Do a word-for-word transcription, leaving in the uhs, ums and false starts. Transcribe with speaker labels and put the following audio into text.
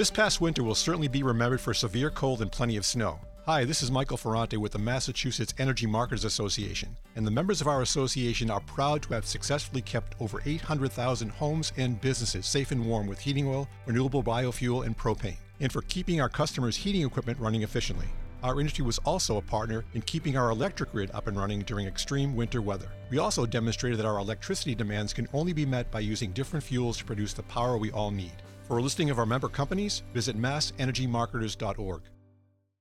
Speaker 1: This past winter will certainly be remembered for severe cold and plenty of snow. Hi, this is Michael Ferrante with the Massachusetts Energy Marketers Association, and the members of our association are proud to have successfully kept over eight hundred thousand homes and businesses safe and warm with heating oil, renewable biofuel, and propane, and for keeping our customers' heating equipment running efficiently. Our industry was also a partner in keeping our electric grid up and running during extreme winter weather. We also demonstrated that our electricity demands can only be met by using different fuels to produce the power we all need. For a listing of our member companies, visit mass energy marketers dot org.